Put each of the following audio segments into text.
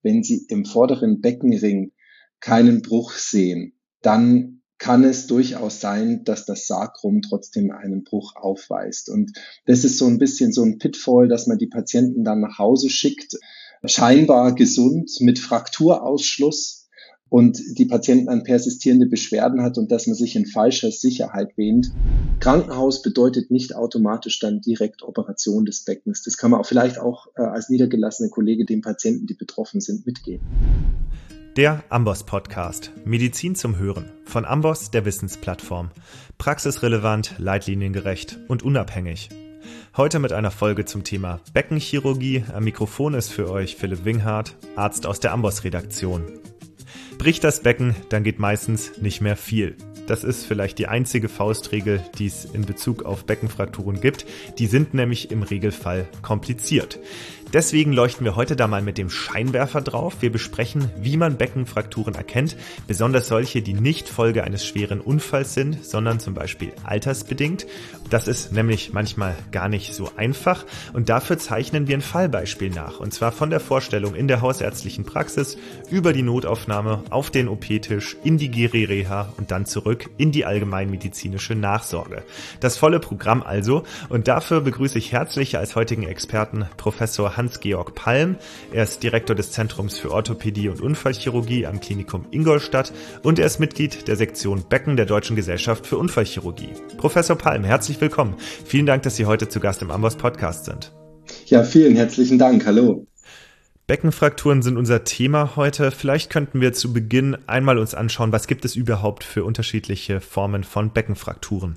wenn Sie im vorderen Beckenring keinen Bruch sehen, dann kann es durchaus sein, dass das Sacrum trotzdem einen Bruch aufweist. Und das ist so ein bisschen so ein Pitfall, dass man die Patienten dann nach Hause schickt, scheinbar gesund mit Frakturausschluss und die Patienten dann persistierende Beschwerden hat und dass man sich in falscher Sicherheit wähnt. Krankenhaus bedeutet nicht automatisch dann direkt Operation des Beckens. Das kann man auch vielleicht auch als niedergelassene Kollege den Patienten, die betroffen sind, mitgeben. Der Amboss Podcast. Medizin zum Hören. Von Amboss, der Wissensplattform. Praxisrelevant, leitliniengerecht und unabhängig. Heute mit einer Folge zum Thema Beckenchirurgie. Am Mikrofon ist für euch Philipp Winghardt, Arzt aus der Amboss-Redaktion. Bricht das Becken, dann geht meistens nicht mehr viel. Das ist vielleicht die einzige Faustregel, die es in Bezug auf Beckenfrakturen gibt. Die sind nämlich im Regelfall kompliziert. Deswegen leuchten wir heute da mal mit dem Scheinwerfer drauf. Wir besprechen, wie man Beckenfrakturen erkennt, besonders solche, die nicht Folge eines schweren Unfalls sind, sondern zum Beispiel altersbedingt. Das ist nämlich manchmal gar nicht so einfach und dafür zeichnen wir ein Fallbeispiel nach. Und zwar von der Vorstellung in der hausärztlichen Praxis über die Notaufnahme auf den OP-Tisch, in die Geri-Reha und dann zurück in die allgemeinmedizinische Nachsorge. Das volle Programm also, und dafür begrüße ich herzlich als heutigen Experten Professor Hans-Georg Palm. Er ist Direktor des Zentrums für Orthopädie und Unfallchirurgie am Klinikum Ingolstadt und er ist Mitglied der Sektion Becken der Deutschen Gesellschaft für Unfallchirurgie. Professor Palm, herzlich willkommen. Vielen Dank, dass Sie heute zu Gast im Amboss Podcast sind. Ja, vielen herzlichen Dank. Hallo. Beckenfrakturen sind unser Thema heute. Vielleicht könnten wir zu Beginn einmal uns anschauen, was gibt es überhaupt für unterschiedliche Formen von Beckenfrakturen?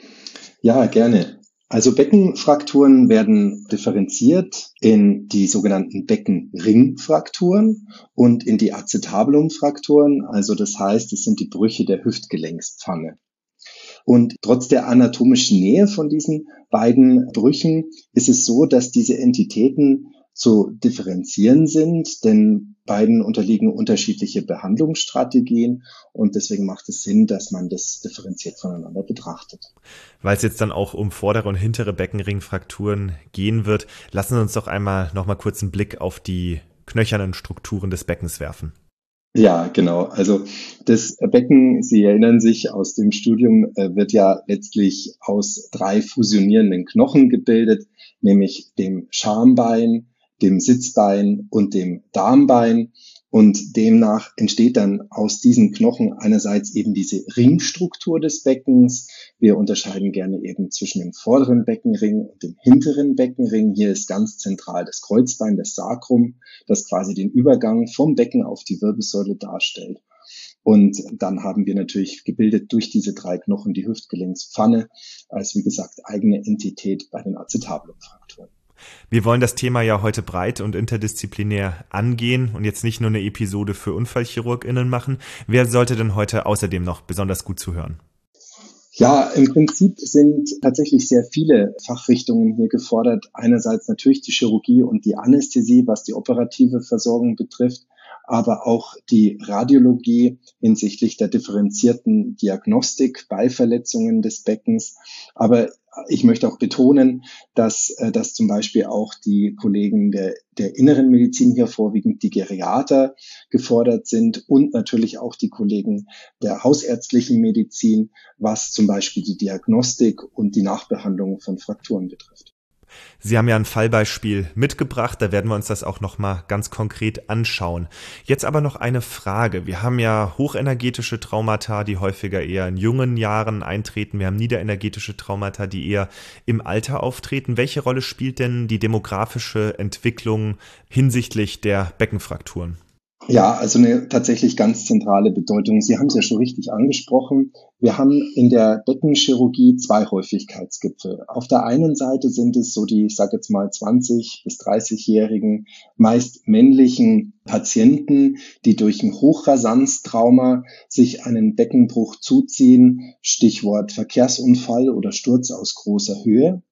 Ja, gerne. Also Beckenfrakturen werden differenziert in die sogenannten Beckenringfrakturen und in die Acetabulumfrakturen. Also das heißt, es sind die Brüche der Hüftgelenkspfanne. Und trotz der anatomischen Nähe von diesen beiden Brüchen ist es so, dass diese Entitäten zu differenzieren sind, denn beiden unterliegen unterschiedliche Behandlungsstrategien und deswegen macht es Sinn, dass man das differenziert voneinander betrachtet. Weil es jetzt dann auch um vordere und hintere Beckenringfrakturen gehen wird, lassen Sie uns doch einmal noch mal kurz einen Blick auf die knöchernen Strukturen des Beckens werfen. Ja, genau. Also das Becken, Sie erinnern sich aus dem Studium, wird ja letztlich aus 3 fusionierenden Knochen gebildet, nämlich dem Schambein, dem Sitzbein und dem Darmbein. Und demnach entsteht dann aus diesen Knochen einerseits eben diese Ringstruktur des Beckens. Wir unterscheiden gerne eben zwischen dem vorderen Beckenring und dem hinteren Beckenring. Hier ist ganz zentral das Kreuzbein, das Sacrum, das quasi den Übergang vom Becken auf die Wirbelsäule darstellt. Und dann haben wir natürlich gebildet durch diese 3 Knochen die Hüftgelenkspfanne als, wie gesagt, eigene Entität bei den Acetabulumfrakturen. Wir wollen das Thema ja heute breit und interdisziplinär angehen und jetzt nicht nur eine Episode für UnfallchirurgInnen machen. Wer sollte denn heute außerdem noch besonders gut zuhören? Ja, im Prinzip sind tatsächlich sehr viele Fachrichtungen hier gefordert. Einerseits natürlich die Chirurgie und die Anästhesie, was die operative Versorgung betrifft, aber auch die Radiologie hinsichtlich der differenzierten Diagnostik bei Verletzungen des Beckens. Aber ich möchte auch betonen, dass zum Beispiel auch die Kollegen der inneren Medizin hier vorwiegend die Geriater gefordert sind und natürlich auch die Kollegen der hausärztlichen Medizin, was zum Beispiel die Diagnostik und die Nachbehandlung von Frakturen betrifft. Sie haben ja ein Fallbeispiel mitgebracht, da werden wir uns das auch nochmal ganz konkret anschauen. Jetzt aber noch eine Frage. Wir haben ja hochenergetische Traumata, die häufiger eher in jungen Jahren eintreten. Wir haben niederenergetische Traumata, die eher im Alter auftreten. Welche Rolle spielt denn die demografische Entwicklung hinsichtlich der Beckenfrakturen? Ja, also eine tatsächlich ganz zentrale Bedeutung. Sie haben es ja schon richtig angesprochen. Wir haben in der Beckenchirurgie 2 Häufigkeitsgipfel. Auf der einen Seite sind es so die, ich sage jetzt mal 20- bis 30-jährigen, meist männlichen Patienten, die durch ein Hochrasanztrauma sich einen Beckenbruch zuziehen, Stichwort Verkehrsunfall oder Sturz aus großer Höhe.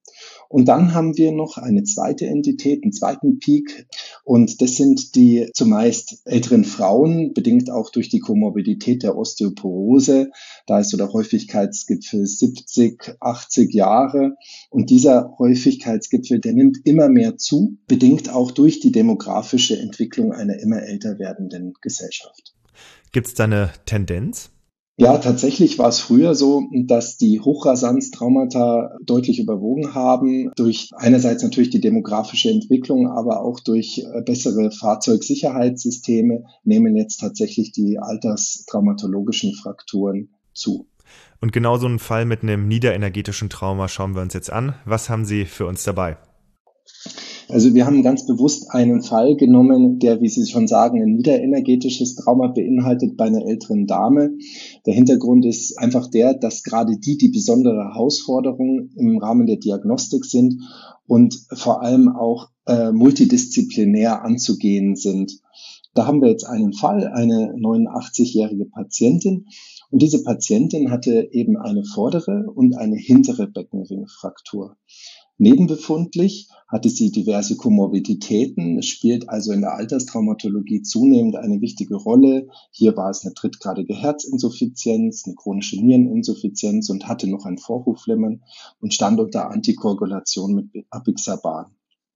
Und dann haben wir noch eine zweite Entität, einen zweiten Peak. Und das sind die zumeist älteren Frauen, bedingt auch durch die Komorbidität der Osteoporose. Da ist so der Häufigkeitsgipfel 70, 80 Jahre. Und dieser Häufigkeitsgipfel, der nimmt immer mehr zu, bedingt auch durch die demografische Entwicklung einer immer älter werdenden Gesellschaft. Gibt es da eine Tendenz? Ja, tatsächlich war es früher so, dass die Hochrasanztraumata deutlich überwogen haben, durch einerseits natürlich die demografische Entwicklung, aber auch durch bessere Fahrzeugsicherheitssysteme nehmen jetzt tatsächlich die alterstraumatologischen Frakturen zu. Und genau so einen Fall mit einem niederenergetischen Trauma schauen wir uns jetzt an. Was haben Sie für uns dabei? Also wir haben ganz bewusst einen Fall genommen, der, wie Sie schon sagen, ein niederenergetisches Trauma beinhaltet bei einer älteren Dame. Der Hintergrund ist einfach der, dass gerade die besondere Herausforderung im Rahmen der Diagnostik sind und vor allem auch multidisziplinär anzugehen sind. Da haben wir jetzt einen Fall, eine 89-jährige Patientin. Und diese Patientin hatte eben eine vordere und eine hintere Beckenringfraktur. Nebenbefundlich hatte sie diverse Komorbiditäten. Es spielt also in der Alterstraumatologie zunehmend eine wichtige Rolle. Hier war es eine drittgradige Herzinsuffizienz, eine chronische Niereninsuffizienz und hatte noch ein Vorhofflimmern und stand unter Antikoagulation mit Apixaban.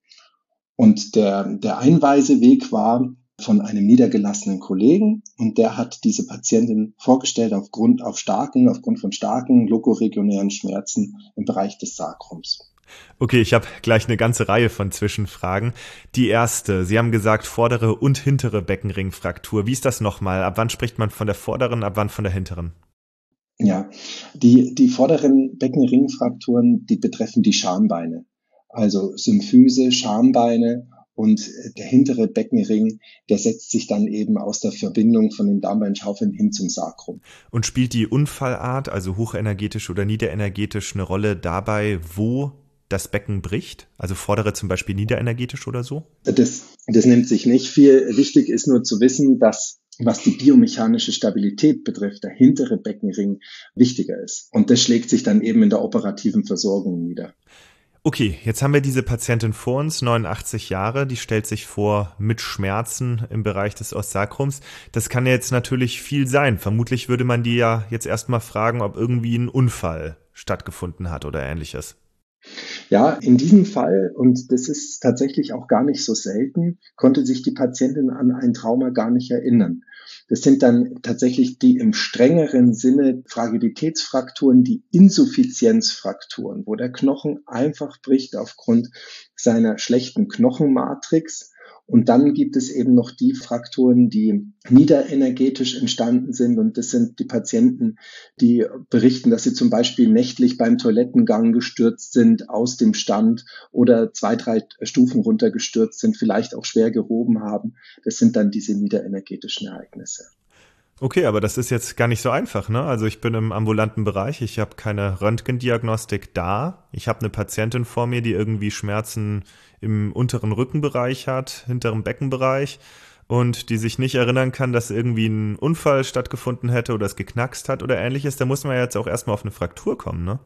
Und der Einweiseweg war von einem niedergelassenen Kollegen und der hat diese Patientin vorgestellt aufgrund von starken lokoregionären Schmerzen im Bereich des Sakrums. Okay, ich habe gleich eine ganze Reihe von Zwischenfragen. Die erste, Sie haben gesagt vordere und hintere Beckenringfraktur. Wie ist das nochmal? Ab wann spricht man von der vorderen, ab wann von der hinteren? Ja, die vorderen Beckenringfrakturen, die betreffen die Schambeine, also Symphyse, Schambeine. Und der hintere Beckenring, der setzt sich dann eben aus der Verbindung von den Darmbeinschaufeln hin zum Sakrum. Und spielt die Unfallart, also hochenergetisch oder niederenergetisch, eine Rolle dabei, wo das Becken bricht? Also vordere zum Beispiel niederenergetisch oder so? Das nimmt sich nicht viel. Wichtig ist nur zu wissen, dass, was die biomechanische Stabilität betrifft, der hintere Beckenring wichtiger ist. Und das schlägt sich dann eben in der operativen Versorgung nieder. Okay, jetzt haben wir diese Patientin vor uns, 89 Jahre, die stellt sich vor mit Schmerzen im Bereich des Ostsakrums. Das kann ja jetzt natürlich viel sein. Vermutlich würde man die ja jetzt erstmal fragen, ob irgendwie ein Unfall stattgefunden hat oder ähnliches. Ja, in diesem Fall, und das ist tatsächlich auch gar nicht so selten, konnte sich die Patientin an ein Trauma gar nicht erinnern. Das sind dann tatsächlich die im strengeren Sinne Fragilitätsfrakturen, die Insuffizienzfrakturen, wo der Knochen einfach bricht aufgrund seiner schlechten Knochenmatrix. Und dann gibt es eben noch die Frakturen, die niederenergetisch entstanden sind. Und das sind die Patienten, die berichten, dass sie zum Beispiel nächtlich beim Toilettengang gestürzt sind aus dem Stand oder 2, 3 Stufen runtergestürzt sind, vielleicht auch schwer gehoben haben. Das sind dann diese niederenergetischen Ereignisse. Okay, aber das ist jetzt gar nicht so einfach, ne? Also ich bin im ambulanten Bereich, ich habe keine Röntgendiagnostik da. Ich habe eine Patientin vor mir, die irgendwie Schmerzen im unteren Rückenbereich hat, hinteren Beckenbereich und die sich nicht erinnern kann, dass irgendwie ein Unfall stattgefunden hätte oder es geknackst hat oder ähnliches. Da muss man ja jetzt auch erstmal auf eine Fraktur kommen, ne?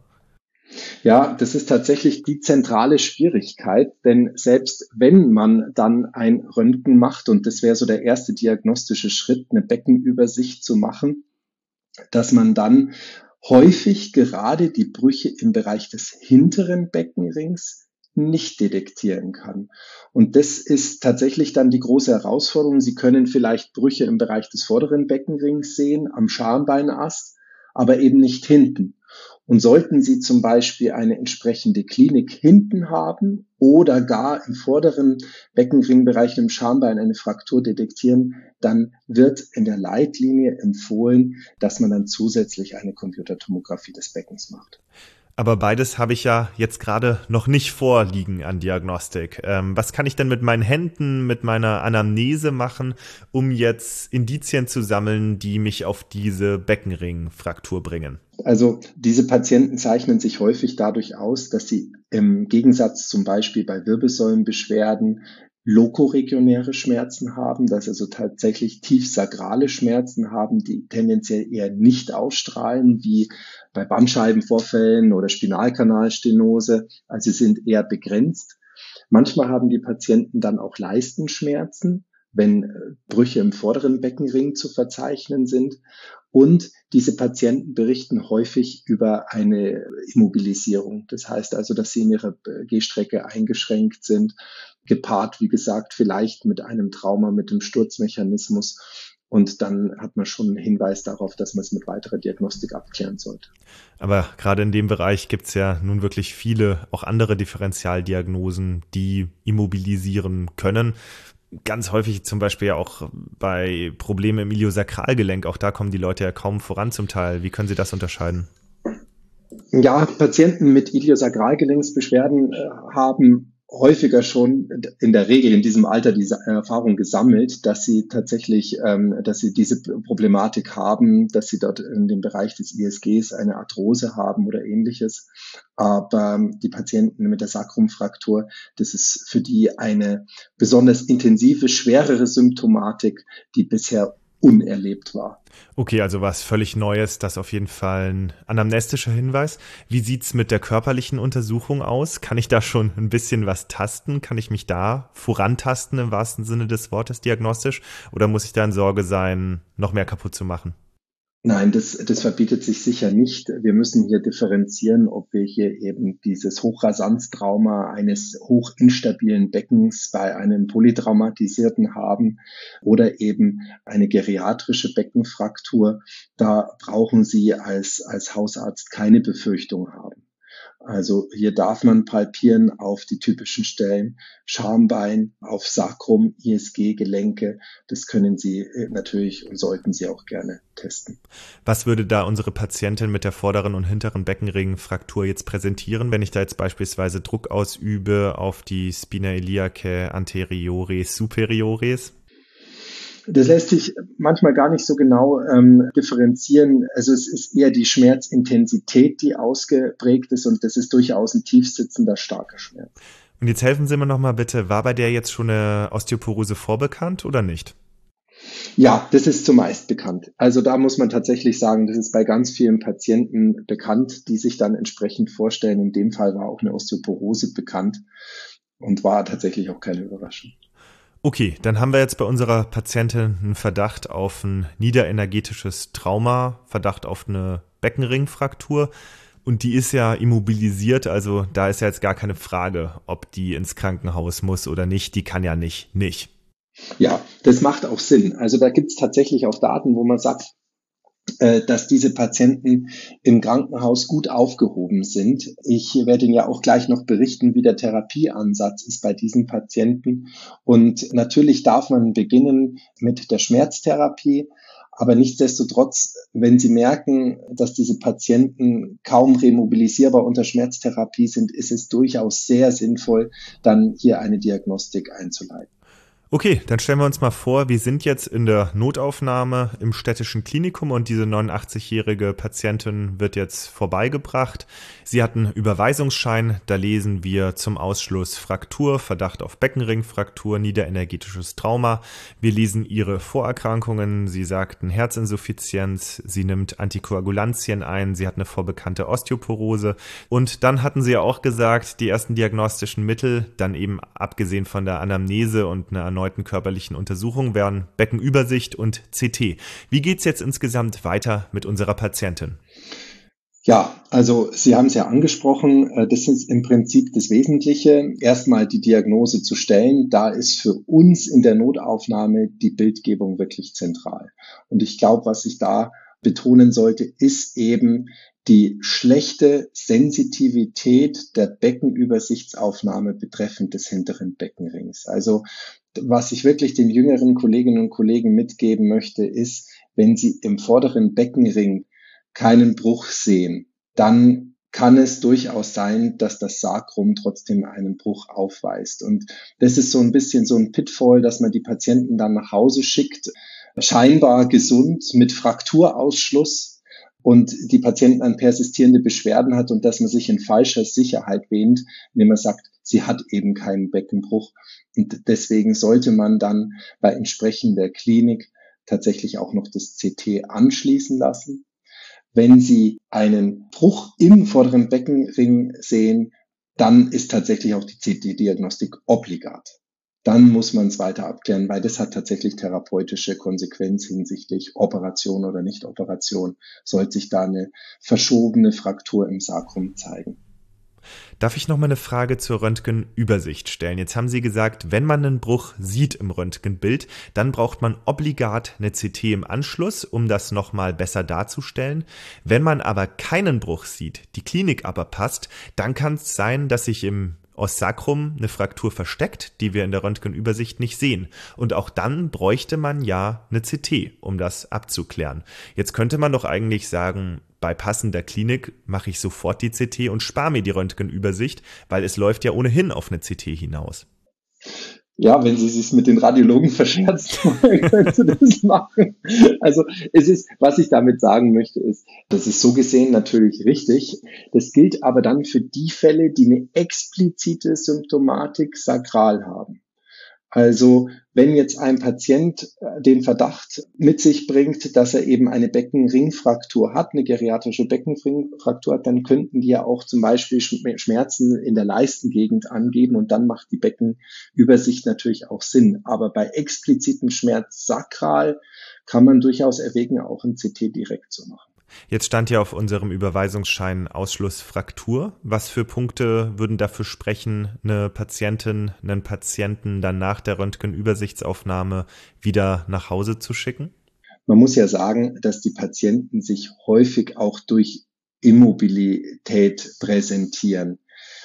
Ja, das ist tatsächlich die zentrale Schwierigkeit, denn selbst wenn man dann ein Röntgen macht, und das wäre so der erste diagnostische Schritt, eine Beckenübersicht zu machen, dass man dann häufig gerade die Brüche im Bereich des hinteren Beckenrings nicht detektieren kann. Und das ist tatsächlich dann die große Herausforderung. Sie können vielleicht Brüche im Bereich des vorderen Beckenrings sehen, am Schambeinast, aber eben nicht hinten. Und sollten Sie zum Beispiel eine entsprechende Klinik hinten haben oder gar im vorderen Beckenringbereich im Schambein eine Fraktur detektieren, dann wird in der Leitlinie empfohlen, dass man dann zusätzlich eine Computertomographie des Beckens macht. Aber beides habe ich ja jetzt gerade noch nicht vorliegen an Diagnostik. Was kann ich denn mit meinen Händen, mit meiner Anamnese machen, um jetzt Indizien zu sammeln, die mich auf diese Beckenringfraktur bringen? Also diese Patienten zeichnen sich häufig dadurch aus, dass sie im Gegensatz zum Beispiel bei Wirbelsäulenbeschwerden lokoregionäre Schmerzen haben, dass also tatsächlich tiefsakrale Schmerzen haben, die tendenziell eher nicht ausstrahlen, wie bei Bandscheibenvorfällen oder Spinalkanalstenose. Also sie sind eher begrenzt. Manchmal haben die Patienten dann auch Leistenschmerzen, wenn Brüche im vorderen Beckenring zu verzeichnen sind. Und diese Patienten berichten häufig über eine Immobilisierung. Das heißt also, dass sie in ihrer Gehstrecke eingeschränkt sind, gepaart, wie gesagt, vielleicht mit einem Trauma, mit dem Sturzmechanismus. Und dann hat man schon einen Hinweis darauf, dass man es mit weiterer Diagnostik abklären sollte. Aber gerade in dem Bereich gibt es ja nun wirklich viele auch andere Differentialdiagnosen, die immobilisieren können. Ganz häufig zum Beispiel ja auch bei Problemen im Iliosakralgelenk. Auch da kommen die Leute ja kaum voran zum Teil. Wie können Sie das unterscheiden? Ja, Patienten mit Iliosakralgelenksbeschwerden haben häufiger schon in der Regel in diesem Alter diese Erfahrung gesammelt, dass sie tatsächlich, dass sie diese Problematik haben, dass sie dort in dem Bereich des ISGs eine Arthrose haben oder ähnliches. Aber die Patienten mit der Sakrumfraktur, das ist für die eine besonders intensive, schwerere Symptomatik, die bisher unerlebt war. Okay, also was völlig Neues, das auf jeden Fall ein anamnestischer Hinweis. Wie sieht's mit der körperlichen Untersuchung aus? Kann ich da schon ein bisschen was tasten? Kann ich mich da vorantasten im wahrsten Sinne des Wortes diagnostisch? Oder muss ich da in Sorge sein, noch mehr kaputt zu machen? Nein, das verbietet sich sicher nicht. Wir müssen hier differenzieren, ob wir hier eben dieses Hochrasanztrauma eines hochinstabilen Beckens bei einem Polytraumatisierten haben oder eben eine geriatrische Beckenfraktur. Da brauchen Sie als Hausarzt keine Befürchtung haben. Also hier darf man palpieren auf die typischen Stellen, Schambein, auf Sacrum, ISG-Gelenke. Das können Sie natürlich und sollten Sie auch gerne testen. Was würde da unsere Patientin mit der vorderen und hinteren Beckenringfraktur jetzt präsentieren, wenn ich da jetzt beispielsweise Druck ausübe auf die Spina iliacae anteriores superiores? Das lässt sich manchmal gar nicht so genau differenzieren. Also es ist eher die Schmerzintensität, die ausgeprägt ist und das ist durchaus ein tiefsitzender, starker Schmerz. Und jetzt helfen Sie mir nochmal bitte, war bei der jetzt schon eine Osteoporose vorbekannt oder nicht? Ja, das ist zumeist bekannt. Also da muss man tatsächlich sagen, das ist bei ganz vielen Patienten bekannt, die sich dann entsprechend vorstellen. In dem Fall war auch eine Osteoporose bekannt und war tatsächlich auch keine Überraschung. Okay, dann haben wir jetzt bei unserer Patientin einen Verdacht auf ein niederenergetisches Trauma, Verdacht auf eine Beckenringfraktur und die ist ja immobilisiert, also da ist ja jetzt gar keine Frage, ob die ins Krankenhaus muss oder nicht, die kann ja nicht. Ja, das macht auch Sinn. Also da gibt es tatsächlich auch Daten, wo man sagt, dass diese Patienten im Krankenhaus gut aufgehoben sind. Ich werde Ihnen ja auch gleich noch berichten, wie der Therapieansatz ist bei diesen Patienten. Und natürlich darf man beginnen mit der Schmerztherapie. Aber nichtsdestotrotz, wenn Sie merken, dass diese Patienten kaum remobilisierbar unter Schmerztherapie sind, ist es durchaus sehr sinnvoll, dann hier eine Diagnostik einzuleiten. Okay, dann stellen wir uns mal vor, wir sind jetzt in der Notaufnahme im städtischen Klinikum und diese 89-jährige Patientin wird jetzt vorbeigebracht. Sie hat einen Überweisungsschein, da lesen wir zum Ausschluss Fraktur, Verdacht auf Beckenringfraktur, niederenergetisches Trauma. Wir lesen ihre Vorerkrankungen. Sie sagten Herzinsuffizienz, sie nimmt Antikoagulantien ein, sie hat eine vorbekannte Osteoporose und dann hatten sie ja auch gesagt, die ersten diagnostischen Mittel, dann eben abgesehen von der Anamnese und einer erneuten körperlichen Untersuchung wären Beckenübersicht und CT. Wie geht's jetzt insgesamt weiter mit unserer Patientin? Ja, also Sie haben es ja angesprochen, das ist im Prinzip das Wesentliche, erstmal die Diagnose zu stellen. Da ist für uns in der Notaufnahme die Bildgebung wirklich zentral. Und ich glaube, was ich da betonen sollte, ist eben die schlechte Sensitivität der Beckenübersichtsaufnahme betreffend des hinteren Beckenrings. Also was ich wirklich den jüngeren Kolleginnen und Kollegen mitgeben möchte, ist, wenn Sie im vorderen Beckenring keinen Bruch sehen, dann kann es durchaus sein, dass das Sacrum trotzdem einen Bruch aufweist. Und das ist so ein bisschen so ein Pitfall, dass man die Patienten dann nach Hause schickt, scheinbar gesund mit Frakturausschluss. und die Patientin an persistierende Beschwerden hat und dass man sich in falscher Sicherheit wähnt, wenn man sagt, sie hat eben keinen Beckenbruch. Und deswegen sollte man dann bei entsprechender Klinik tatsächlich auch noch das CT anschließen lassen. Wenn Sie einen Bruch im vorderen Beckenring sehen, dann ist tatsächlich auch die CT-Diagnostik obligat. Dann muss man es weiter abklären, weil das hat tatsächlich therapeutische Konsequenz hinsichtlich Operation oder Nicht-Operation. Sollte sich da eine verschobene Fraktur im Sacrum zeigen. Darf ich noch mal eine Frage zur Röntgenübersicht stellen? Jetzt haben Sie gesagt, wenn man einen Bruch sieht im Röntgenbild, dann braucht man obligat eine CT im Anschluss, um das noch mal besser darzustellen. Wenn man aber keinen Bruch sieht, die Klinik aber passt, dann kann es sein, dass sich im Ossacrum eine Fraktur versteckt, die wir in der Röntgenübersicht nicht sehen. Und auch dann bräuchte man ja eine CT, um das abzuklären. Jetzt könnte man doch eigentlich sagen, bei passender Klinik mache ich sofort die CT und spare mir die Röntgenübersicht, weil es läuft ja ohnehin auf eine CT hinaus. Ja, wenn Sie sich mit den Radiologen verscherzen wollen, können Sie das machen. Also es ist, was ich damit sagen möchte, ist, das ist so gesehen natürlich richtig. Das gilt aber dann für die Fälle, die eine explizite Symptomatik sakral haben. Also wenn jetzt ein Patient den Verdacht mit sich bringt, dass er eben eine Beckenringfraktur hat, eine geriatrische Beckenringfraktur hat, dann könnten die ja auch zum Beispiel Schmerzen in der Leistengegend angeben und dann macht die Beckenübersicht natürlich auch Sinn. Aber bei explizitem Schmerz sakral kann man durchaus erwägen, auch ein CT direkt zu machen. Jetzt stand ja auf unserem Überweisungsschein Ausschluss Fraktur. Was für Punkte würden dafür sprechen, eine Patientin, einen Patienten dann nach der Röntgenübersichtsaufnahme wieder nach Hause zu schicken? Man muss ja sagen, dass die Patienten sich häufig auch durch Immobilität präsentieren.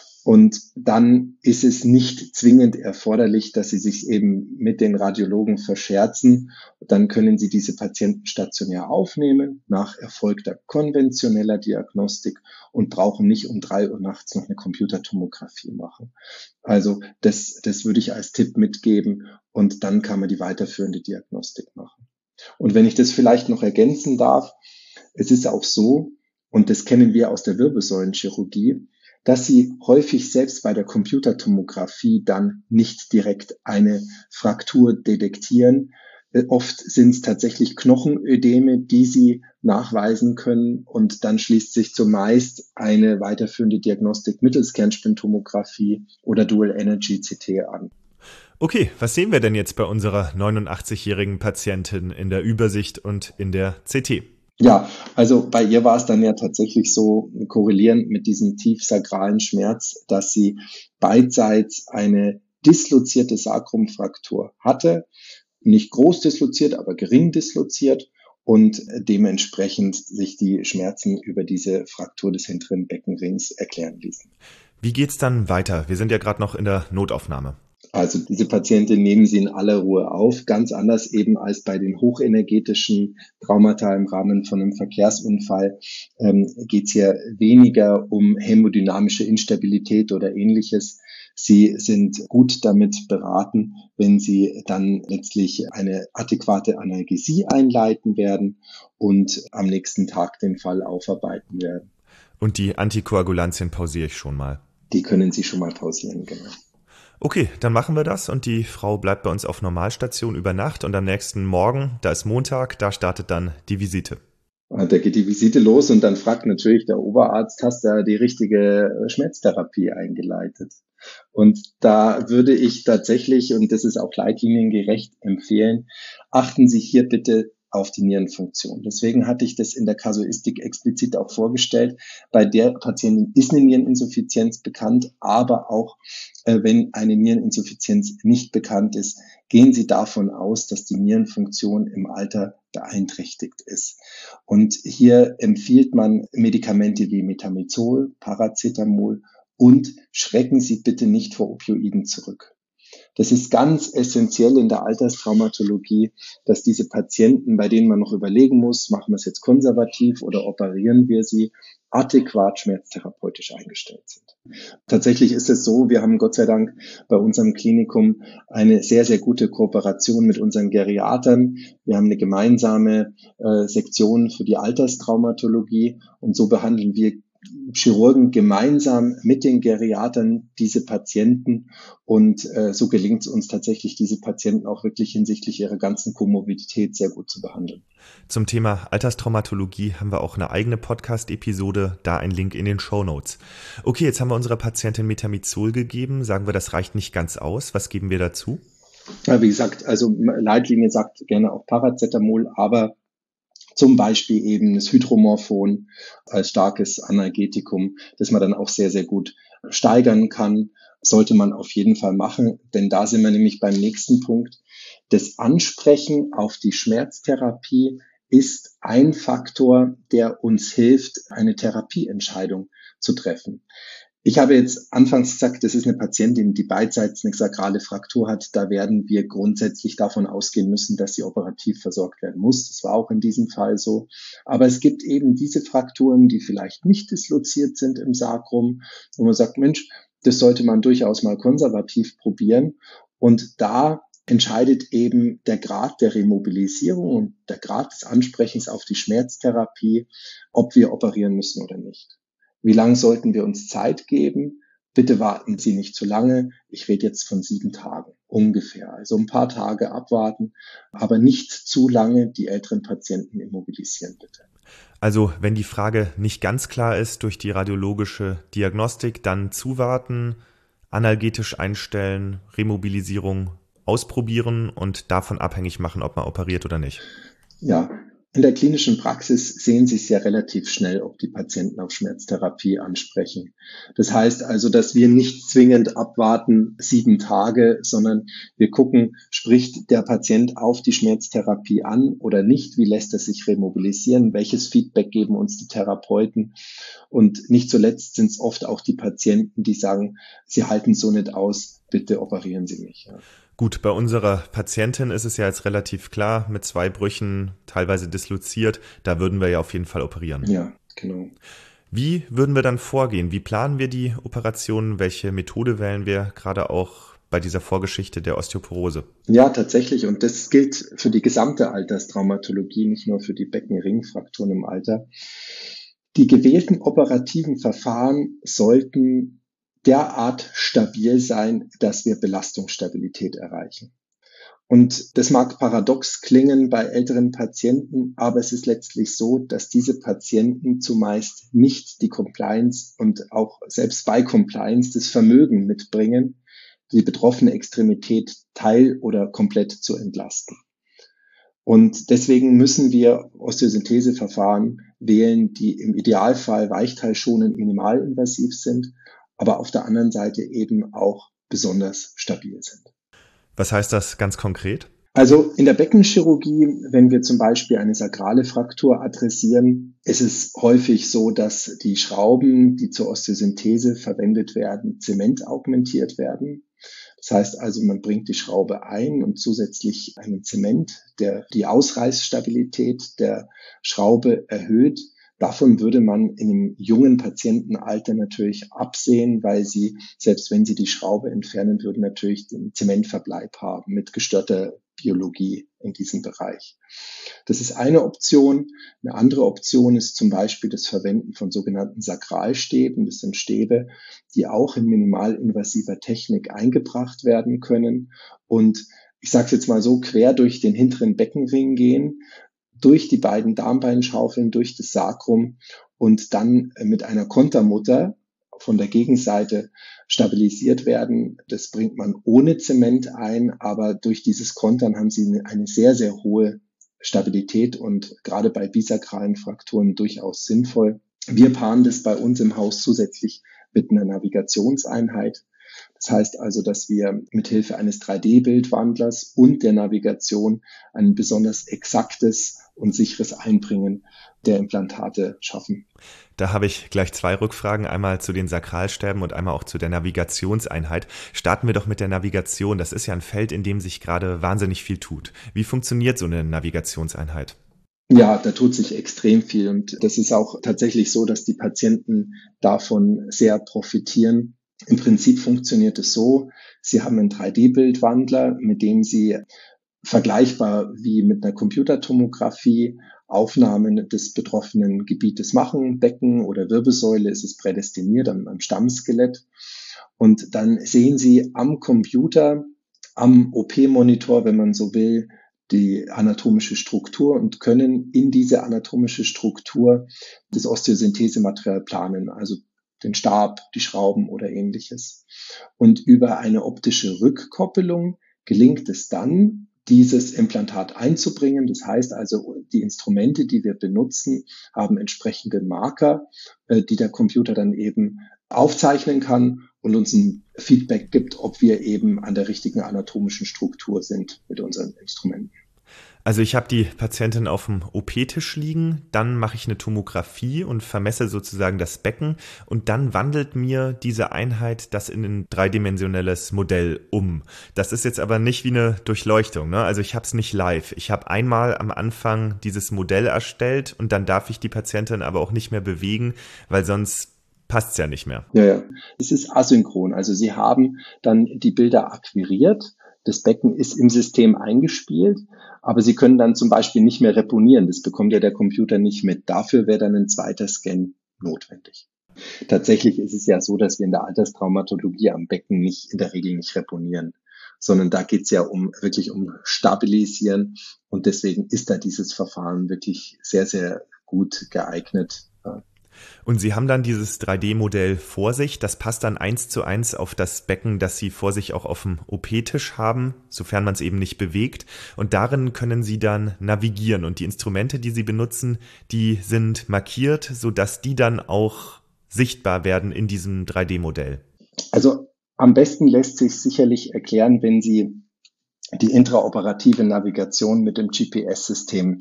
Und dann ist es nicht zwingend erforderlich, dass Sie sich eben mit den Radiologen verscherzen. Dann können Sie diese Patienten stationär aufnehmen, nach erfolgter konventioneller Diagnostik und brauchen nicht um 3 Uhr nachts noch eine Computertomographie machen. Also das würde ich als Tipp mitgeben und dann kann man die weiterführende Diagnostik machen. Und wenn ich das vielleicht noch ergänzen darf, es ist auch so, und das kennen wir aus der Wirbelsäulenchirurgie, dass Sie häufig selbst bei der Computertomographie dann nicht direkt eine Fraktur detektieren. Oft sind es tatsächlich Knochenödeme, die Sie nachweisen können und dann schließt sich zumeist eine weiterführende Diagnostik mittels Kernspintomographie oder Dual Energy CT an. Okay, was sehen wir denn jetzt bei unserer 89-jährigen Patientin in der Übersicht und in der CT? Ja, also bei ihr war es dann ja tatsächlich so korrelierend mit diesem tiefsakralen Schmerz, dass sie beidseits eine dislozierte Sakrumfraktur hatte. Nicht groß disloziert, aber gering disloziert und dementsprechend sich die Schmerzen über diese Fraktur des hinteren Beckenrings erklären ließen. Wie geht's dann weiter? Wir sind ja gerade noch in der Notaufnahme. Also diese Patientin nehmen Sie in aller Ruhe auf, ganz anders eben als bei den hochenergetischen Traumata im Rahmen von einem Verkehrsunfall. Geht es hier weniger um hämodynamische Instabilität oder ähnliches. Sie sind gut damit beraten, wenn Sie dann letztlich eine adäquate Analgesie einleiten werden und am nächsten Tag den Fall aufarbeiten werden. Und die Antikoagulantien pausiere ich schon mal. Die können Sie schon mal pausieren, genau. Okay, dann machen wir das und die Frau bleibt bei uns auf Normalstation über Nacht und am nächsten Morgen, da ist Montag, da startet dann die Visite. Da geht die Visite los und dann fragt natürlich der Oberarzt, hast du die richtige Schmerztherapie eingeleitet? Und da würde ich tatsächlich, und das ist auch leitliniengerecht, empfehlen, achten Sie hier bitte auf die Nierenfunktion. Deswegen hatte ich das in der Kasuistik explizit auch vorgestellt. Bei der Patientin ist eine Niereninsuffizienz bekannt, aber auch wenn eine Niereninsuffizienz nicht bekannt ist, gehen Sie davon aus, dass die Nierenfunktion im Alter beeinträchtigt ist. Und hier empfiehlt man Medikamente wie Metamizol, Paracetamol und schrecken Sie bitte nicht vor Opioiden zurück. Das ist ganz essentiell in der Alterstraumatologie, dass diese Patienten, bei denen man noch überlegen muss, machen wir es jetzt konservativ oder operieren wir sie, adäquat schmerztherapeutisch eingestellt sind. Tatsächlich ist es so, wir haben Gott sei Dank bei unserem Klinikum eine sehr, sehr gute Kooperation mit unseren Geriatern. Wir haben eine gemeinsame Sektion für die Alterstraumatologie und so behandeln wir Chirurgen gemeinsam mit den Geriatern diese Patienten und so gelingt es uns tatsächlich, diese Patienten auch wirklich hinsichtlich ihrer ganzen Komorbidität sehr gut zu behandeln. Zum Thema Alterstraumatologie haben wir auch eine eigene Podcast-Episode, da ein Link in den Shownotes. Okay, jetzt haben wir unserer Patientin Metamizol gegeben, sagen wir, das reicht nicht ganz aus. Was geben wir dazu? Ja, wie gesagt, also Leitlinie sagt gerne auch Paracetamol, aber zum Beispiel eben das Hydromorphon als starkes Analgetikum, das man dann auch sehr, sehr gut steigern kann, sollte man auf jeden Fall machen, denn da sind wir nämlich beim nächsten Punkt. Das Ansprechen auf die Schmerztherapie ist ein Faktor, der uns hilft, eine Therapieentscheidung zu treffen. Ich habe jetzt anfangs gesagt, das ist eine Patientin, die beidseits eine sakrale Fraktur hat. Da werden wir grundsätzlich davon ausgehen müssen, dass sie operativ versorgt werden muss. Das war auch in diesem Fall so. Aber es gibt eben diese Frakturen, die vielleicht nicht disloziert sind im Sacrum, wo man sagt, Mensch, das sollte man durchaus mal konservativ probieren. Und da entscheidet eben der Grad der Remobilisierung und der Grad des Ansprechens auf die Schmerztherapie, ob wir operieren müssen oder nicht. Wie lange sollten wir uns Zeit geben? Bitte warten Sie nicht zu lange. Ich rede jetzt von 7 Tagen ungefähr. Also ein paar Tage abwarten, aber nicht zu lange die älteren Patienten immobilisieren, bitte. Also wenn die Frage nicht ganz klar ist durch die radiologische Diagnostik, dann zuwarten, analgetisch einstellen, Remobilisierung ausprobieren und davon abhängig machen, ob man operiert oder nicht. Ja. In der klinischen Praxis sehen Sie es ja relativ schnell, ob die Patienten auf Schmerztherapie ansprechen. Das heißt also, dass wir nicht zwingend abwarten 7 Tage, sondern wir gucken, spricht der Patient auf die Schmerztherapie an oder nicht? Wie lässt er sich remobilisieren? Welches Feedback geben uns die Therapeuten? Und nicht zuletzt sind es oft auch die Patienten, die sagen, sie halten so nicht aus, bitte operieren Sie mich. Ja. Gut, bei unserer Patientin ist es ja jetzt relativ klar, mit 2 Brüchen, teilweise disloziert, da würden wir ja auf jeden Fall operieren. Ja, genau. Wie würden wir dann vorgehen? Wie planen wir die Operationen? Welche Methode wählen wir, gerade auch bei dieser Vorgeschichte der Osteoporose? Ja, tatsächlich. Und das gilt für die gesamte Alterstraumatologie, nicht nur für die Beckenringfrakturen im Alter. Die gewählten operativen Verfahren sollten derart stabil sein, dass wir Belastungsstabilität erreichen. Und das mag paradox klingen bei älteren Patienten, aber es ist letztlich so, dass diese Patienten zumeist nicht die Compliance und auch selbst bei Compliance das Vermögen mitbringen, die betroffene Extremität teil- oder komplett zu entlasten. Und deswegen müssen wir Osteosyntheseverfahren wählen, die im Idealfall weichteilschonend minimalinvasiv sind, aber auf der anderen Seite eben auch besonders stabil sind. Was heißt das ganz konkret? Also in der Beckenchirurgie, wenn wir zum Beispiel eine sakrale Fraktur adressieren, ist es häufig so, dass die Schrauben, die zur Osteosynthese verwendet werden, zementaugmentiert werden. Das heißt also, man bringt die Schraube ein und zusätzlich einen Zement, der die Ausreißstabilität der Schraube erhöht. Davon würde man in einem jungen Patientenalter natürlich absehen, weil sie, selbst wenn sie die Schraube entfernen würden, natürlich den Zementverbleib haben mit gestörter Biologie in diesem Bereich. Das ist eine Option. Eine andere Option ist zum Beispiel das Verwenden von sogenannten Sakralstäben. Das sind Stäbe, die auch in minimalinvasiver Technik eingebracht werden können und ich sage es jetzt mal so, quer durch den hinteren Beckenring gehen, durch die beiden Darmbeinschaufeln, durch das Sacrum und dann mit einer Kontermutter von der Gegenseite stabilisiert werden. Das bringt man ohne Zement ein, aber durch dieses Kontern haben Sie eine sehr, sehr hohe Stabilität und gerade bei bisakralen Frakturen durchaus sinnvoll. Wir paaren das bei uns im Haus zusätzlich mit einer Navigationseinheit. Das heißt also, dass wir mithilfe eines 3D-Bildwandlers und der Navigation ein besonders exaktes und sicheres Einbringen der Implantate schaffen. Da habe ich gleich 2 Rückfragen, einmal zu den Sakralstäben und einmal auch zu der Navigationseinheit. Starten wir doch mit der Navigation. Das ist ja ein Feld, in dem sich gerade wahnsinnig viel tut. Wie funktioniert so eine Navigationseinheit? Ja, da tut sich extrem viel und das ist auch tatsächlich so, dass die Patienten davon sehr profitieren. Im Prinzip funktioniert es so, Sie haben einen 3D-Bildwandler, mit dem Sie vergleichbar wie mit einer Computertomographie Aufnahmen des betroffenen Gebietes machen. Becken oder Wirbelsäule ist es prädestiniert am Stammskelett. Und dann sehen Sie am Computer, am OP-Monitor, wenn man so will, die anatomische Struktur und können in diese anatomische Struktur das Osteosynthesematerial planen, also den Stab, die Schrauben oder ähnliches. Und über eine optische Rückkoppelung gelingt es dann, dieses Implantat einzubringen. Das heißt also, die Instrumente, die wir benutzen, haben entsprechende Marker, die der Computer dann eben aufzeichnen kann und uns ein Feedback gibt, ob wir eben an der richtigen anatomischen Struktur sind mit unseren Instrumenten. Also ich habe die Patientin auf dem OP-Tisch liegen, dann mache ich eine Tomographie und vermesse sozusagen das Becken und dann wandelt mir diese Einheit das in ein dreidimensionelles Modell um. Das ist jetzt aber nicht wie eine Durchleuchtung, ne? Also ich habe es nicht live. Ich habe einmal am Anfang dieses Modell erstellt und dann darf ich die Patientin aber auch nicht mehr bewegen, weil sonst passt es ja nicht mehr. Ja. Es ist asynchron. Also Sie haben dann die Bilder akquiriert. Das Becken ist im System eingespielt, aber Sie können dann zum Beispiel nicht mehr reponieren. Das bekommt ja der Computer nicht mit. Dafür wäre dann ein zweiter Scan notwendig. Tatsächlich ist es ja so, dass wir in der Alterstraumatologie am Becken in der Regel nicht reponieren, sondern da geht es ja wirklich um Stabilisieren. Und deswegen ist da dieses Verfahren wirklich sehr, sehr gut geeignet. Und Sie haben dann dieses 3D-Modell vor sich, das passt dann 1:1 auf das Becken, das Sie vor sich auch auf dem OP-Tisch haben, sofern man es eben nicht bewegt. Und darin können Sie dann navigieren und die Instrumente, die Sie benutzen, die sind markiert, sodass die dann auch sichtbar werden in diesem 3D-Modell. Also am besten lässt sich sicherlich erklären, wenn Sie die intraoperative Navigation mit dem GPS-System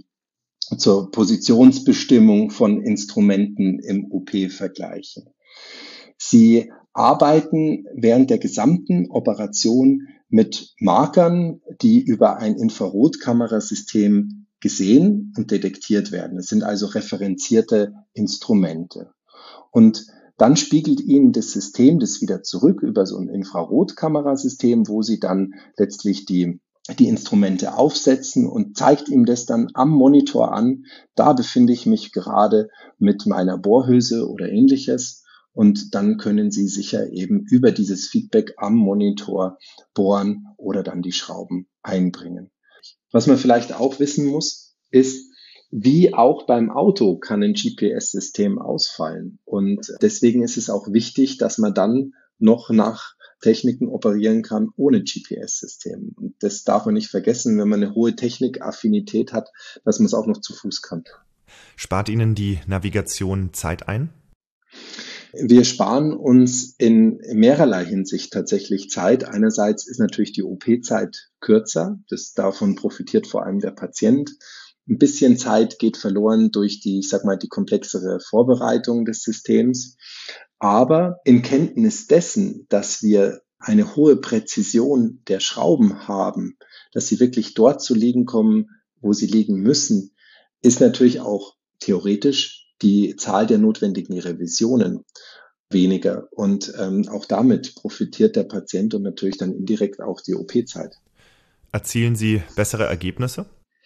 zur Positionsbestimmung von Instrumenten im OP vergleichen. Sie arbeiten während der gesamten Operation mit Markern, die über ein Infrarotkamerasystem gesehen und detektiert werden. Es sind also referenzierte Instrumente. Und dann spiegelt Ihnen das System das wieder zurück über so ein Infrarotkamerasystem, wo Sie dann letztlich die Instrumente aufsetzen und zeigt ihm das dann am Monitor an. Da befinde ich mich gerade mit meiner Bohrhülse oder ähnliches. Und dann können Sie sicher eben über dieses Feedback am Monitor bohren oder dann die Schrauben einbringen. Was man vielleicht auch wissen muss, ist, wie auch beim Auto kann ein GPS-System ausfallen. Und deswegen ist es auch wichtig, dass man dann noch nach Techniken operieren kann ohne GPS-System. Und das darf man nicht vergessen, wenn man eine hohe Technikaffinität hat, dass man es auch noch zu Fuß kann. Spart Ihnen die Navigation Zeit ein? Wir sparen uns in mehrerlei Hinsicht tatsächlich Zeit. Einerseits ist natürlich die OP-Zeit kürzer. Davon profitiert vor allem der Patient. Ein bisschen Zeit geht verloren durch die komplexere Vorbereitung des Systems. Aber in Kenntnis dessen, dass wir eine hohe Präzision der Schrauben haben, dass sie wirklich dort zu liegen kommen, wo sie liegen müssen, ist natürlich auch theoretisch die Zahl der notwendigen Revisionen weniger. Und auch damit profitiert der Patient und natürlich dann indirekt auch die OP-Zeit. Erzielen Sie bessere Ergebnisse?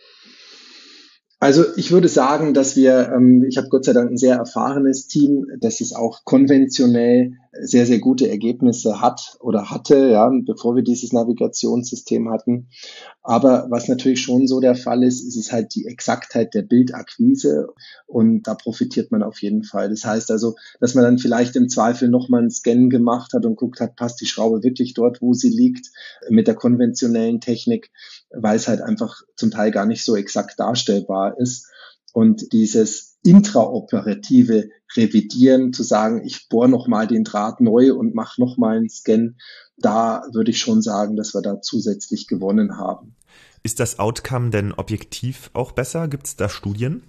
Also ich würde sagen, dass ich habe Gott sei Dank ein sehr erfahrenes Team, das es auch konventionell sehr, sehr gute Ergebnisse hat oder hatte, ja, bevor wir dieses Navigationssystem hatten. Aber was natürlich schon so der Fall ist, ist es halt die Exaktheit der Bildakquise und da profitiert man auf jeden Fall. Das heißt also, dass man dann vielleicht im Zweifel nochmal einen Scan gemacht hat und guckt hat, passt die Schraube wirklich dort, wo sie liegt, mit der konventionellen Technik, weil es halt einfach zum Teil gar nicht so exakt darstellbar ist. Und dieses intraoperative Revidieren, zu sagen, ich bohre nochmal den Draht neu und mache nochmal einen Scan, da würde ich schon sagen, dass wir da zusätzlich gewonnen haben. Ist das Outcome denn objektiv auch besser? Gibt es da Studien?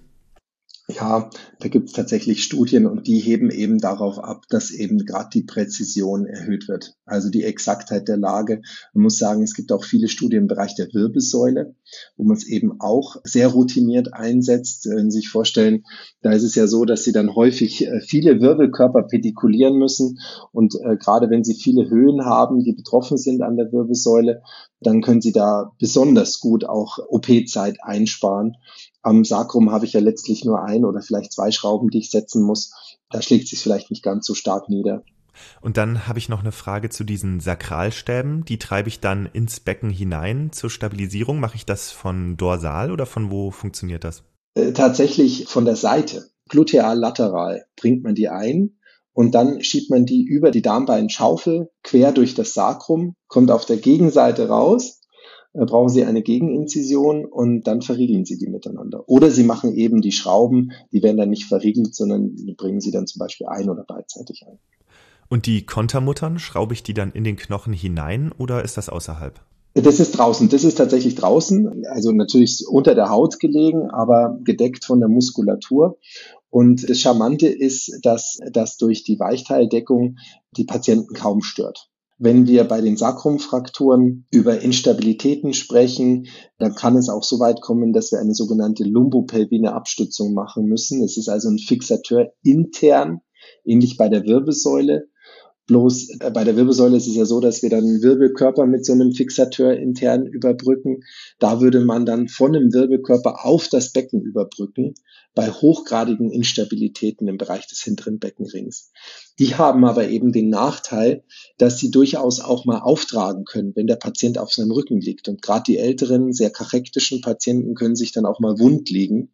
Ja, da gibt es tatsächlich Studien und die heben eben darauf ab, dass eben gerade die Präzision erhöht wird, also die Exaktheit der Lage. Man muss sagen, es gibt auch viele Studien im Bereich der Wirbelsäule, wo man es eben auch sehr routiniert einsetzt. Wenn Sie sich vorstellen, da ist es ja so, dass Sie dann häufig viele Wirbelkörper pedikulieren müssen und gerade wenn Sie viele Höhen haben, die betroffen sind an der Wirbelsäule, dann können Sie da besonders gut auch OP-Zeit einsparen. Am Sacrum habe ich ja letztlich nur ein oder vielleicht 2 Schrauben, die ich setzen muss. Da schlägt es sich vielleicht nicht ganz so stark nieder. Und dann habe ich noch eine Frage zu diesen Sakralstäben. Die treibe ich dann ins Becken hinein zur Stabilisierung. Mache ich das von dorsal oder von wo funktioniert das? Tatsächlich von der Seite, gluteal-lateral, bringt man die ein und dann schiebt man die über die Darmbeinschaufel quer durch das Sacrum, kommt auf der Gegenseite raus. Brauchen Sie eine Gegeninzision und dann verriegeln Sie die miteinander. Oder Sie machen eben die Schrauben, die werden dann nicht verriegelt, sondern bringen Sie dann zum Beispiel ein- oder beidseitig ein. Und die Kontermuttern, schraube ich die dann in den Knochen hinein oder ist das außerhalb? Das ist draußen, das ist tatsächlich draußen, also natürlich unter der Haut gelegen, aber gedeckt von der Muskulatur. Und das Charmante ist, dass das durch die Weichteildeckung die Patienten kaum stört. Wenn wir bei den Sakrumfrakturen über Instabilitäten sprechen, dann kann es auch so weit kommen, dass wir eine sogenannte lumbopelvine Abstützung machen müssen. Es ist also ein Fixateur intern, ähnlich bei der Wirbelsäule. Bloß bei der Wirbelsäule ist es ja so, dass wir dann einen Wirbelkörper mit so einem Fixateur intern überbrücken. Da würde man dann von einem Wirbelkörper auf das Becken überbrücken, bei hochgradigen Instabilitäten im Bereich des hinteren Beckenrings. Die haben aber eben den Nachteil, dass sie durchaus auch mal auftragen können, wenn der Patient auf seinem Rücken liegt. Und gerade die älteren, sehr kachektischen Patienten können sich dann auch mal wund liegen.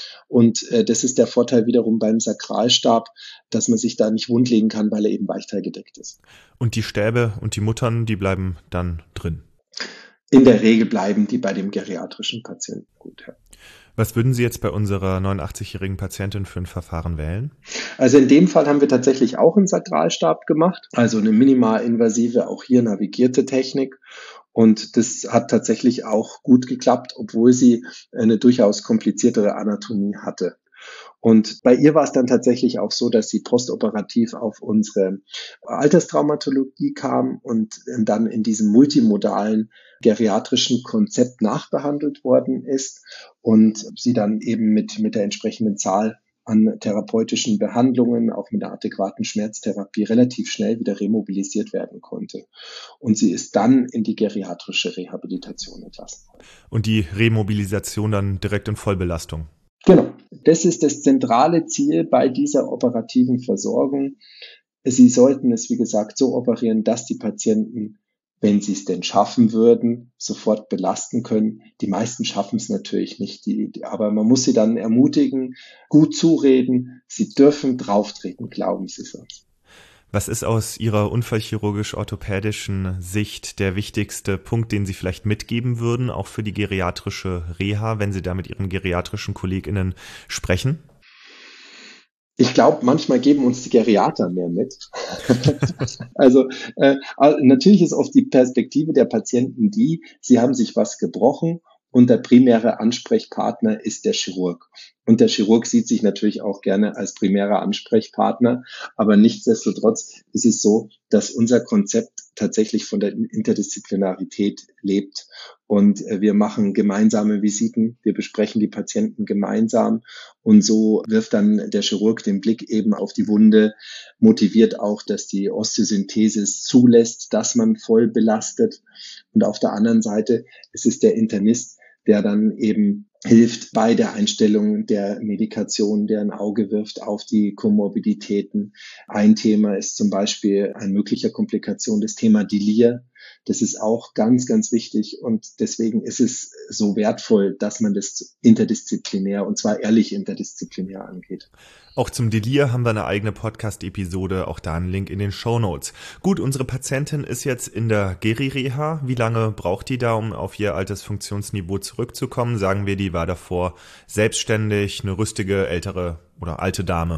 Und das ist der Vorteil wiederum beim Sakralstab, dass man sich da nicht wundlegen kann, weil er eben weichteilgedeckt ist. Und die Stäbe und die Muttern, die bleiben dann drin? In der Regel bleiben die bei dem geriatrischen Patienten gut. Ja. Was würden Sie jetzt bei unserer 89-jährigen Patientin für ein Verfahren wählen? Also in dem Fall haben wir tatsächlich auch einen Sakralstab gemacht, also eine minimalinvasive, auch hier navigierte Technik. Und das hat tatsächlich auch gut geklappt, obwohl sie eine durchaus kompliziertere Anatomie hatte. Und bei ihr war es dann tatsächlich auch so, dass sie postoperativ auf unsere Alterstraumatologie kam und dann in diesem multimodalen geriatrischen Konzept nachbehandelt worden ist und sie dann eben mit der entsprechenden Zahl an therapeutischen Behandlungen, auch mit einer adäquaten Schmerztherapie, relativ schnell wieder remobilisiert werden konnte. Und sie ist dann in die geriatrische Rehabilitation entlassen worden. Und die Remobilisation dann direkt in Vollbelastung? Genau. Das ist das zentrale Ziel bei dieser operativen Versorgung. Sie sollten es, wie gesagt, so operieren, dass die Patienten, wenn sie es denn schaffen würden, sofort belasten können. Die meisten schaffen es natürlich nicht, aber man muss sie dann ermutigen, gut zureden. Sie dürfen drauftreten, glauben Sie es uns. Was ist aus Ihrer unfallchirurgisch-orthopädischen Sicht der wichtigste Punkt, den Sie vielleicht mitgeben würden, auch für die geriatrische Reha, wenn Sie da mit Ihren geriatrischen KollegInnen sprechen? Ich glaube, manchmal geben uns die Geriater mehr mit. Also natürlich ist oft die Perspektive der Patienten sie haben sich was gebrochen und der primäre Ansprechpartner ist der Chirurg. Und der Chirurg sieht sich natürlich auch gerne als primärer Ansprechpartner, aber nichtsdestotrotz ist es so, dass unser Konzept tatsächlich von der Interdisziplinarität lebt. Und wir machen gemeinsame Visiten, wir besprechen die Patienten gemeinsam und so wirft dann der Chirurg den Blick eben auf die Wunde, motiviert auch, dass die Osteosynthese es zulässt, dass man voll belastet. Und auf der anderen Seite ist es der Internist, der dann eben hilft bei der Einstellung der Medikation, der ein Auge wirft auf die Komorbiditäten. Ein Thema ist zum Beispiel eine mögliche Komplikation, das Thema Delir. Das ist auch ganz, ganz wichtig und deswegen ist es so wertvoll, dass man das interdisziplinär und zwar ehrlich interdisziplinär angeht. Auch zum Delir haben wir eine eigene Podcast-Episode, auch da ein Link in den Shownotes. Gut, unsere Patientin ist jetzt in der Geri-Reha. Wie lange braucht die da, um auf ihr altes Funktionsniveau zurückzukommen? Sagen wir, die war davor selbstständig, eine rüstige, ältere oder alte Dame.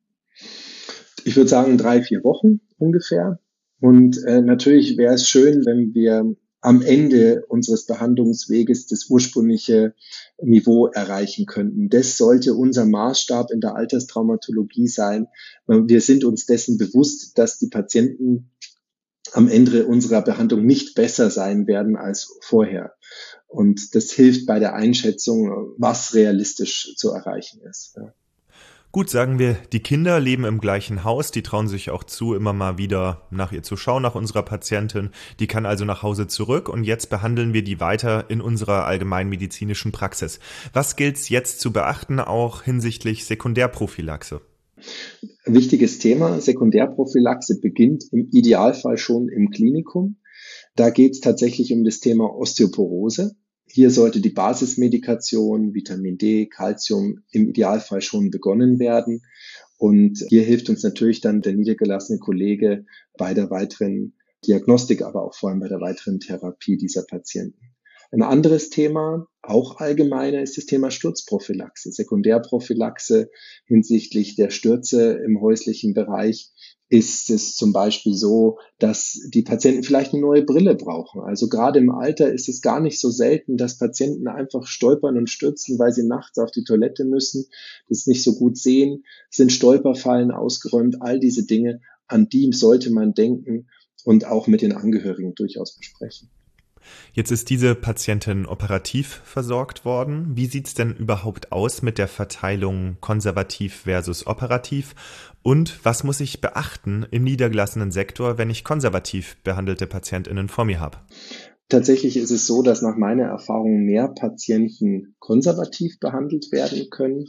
Ich würde sagen 3-4 Wochen ungefähr. Und natürlich wäre es schön, wenn wir am Ende unseres Behandlungsweges das ursprüngliche Niveau erreichen könnten. Das sollte unser Maßstab in der Alterstraumatologie sein. Wir sind uns dessen bewusst, dass die Patienten am Ende unserer Behandlung nicht besser sein werden als vorher. Und das hilft bei der Einschätzung, was realistisch zu erreichen ist. Ja. Gut, sagen wir, die Kinder leben im gleichen Haus, die trauen sich auch zu, immer mal wieder nach ihr zu schauen, nach unserer Patientin. Die kann also nach Hause zurück und jetzt behandeln wir die weiter in unserer allgemeinmedizinischen Praxis. Was gilt's jetzt zu beachten, auch hinsichtlich Sekundärprophylaxe? Wichtiges Thema, Sekundärprophylaxe beginnt im Idealfall schon im Klinikum. Da geht es tatsächlich um das Thema Osteoporose. Hier sollte die Basismedikation, Vitamin D, Calcium im Idealfall schon begonnen werden. Und hier hilft uns natürlich dann der niedergelassene Kollege bei der weiteren Diagnostik, aber auch vor allem bei der weiteren Therapie dieser Patienten. Ein anderes Thema, auch allgemeiner, ist das Thema Sturzprophylaxe, Sekundärprophylaxe hinsichtlich der Stürze im häuslichen Bereich. Ist es zum Beispiel so, dass die Patienten vielleicht eine neue Brille brauchen. Also gerade im Alter ist es gar nicht so selten, dass Patienten einfach stolpern und stürzen, weil sie nachts auf die Toilette müssen, das nicht so gut sehen, sind Stolperfallen ausgeräumt, all diese Dinge, an die sollte man denken und auch mit den Angehörigen durchaus besprechen. Jetzt ist diese Patientin operativ versorgt worden. Wie sieht's denn überhaupt aus mit der Verteilung konservativ versus operativ? Und was muss ich beachten im niedergelassenen Sektor, wenn ich konservativ behandelte PatientInnen vor mir habe? Tatsächlich ist es so, dass nach meiner Erfahrung mehr Patienten konservativ behandelt werden können.